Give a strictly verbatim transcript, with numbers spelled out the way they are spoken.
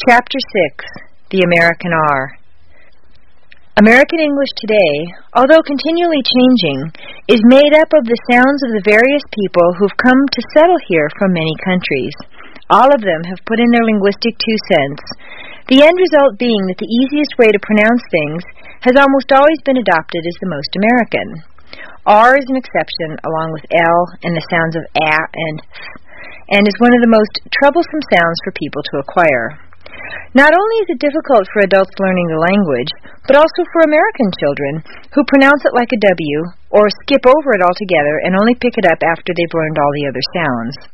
Chapter six. The American R. American English today, although continually changing, is made up of the sounds of the various people who've come to settle here from many countries. All of them have put in their linguistic two cents, the end result being that the easiest way to pronounce things has almost always been adopted as the most American. R is an exception, along with L and the sounds of A and Th, and is one of the most troublesome sounds for people to acquire. Not only is it difficult for adults learning the language, but also for American children who pronounce it like a W or skip over it altogether and only pick it up after they've learned all the other sounds.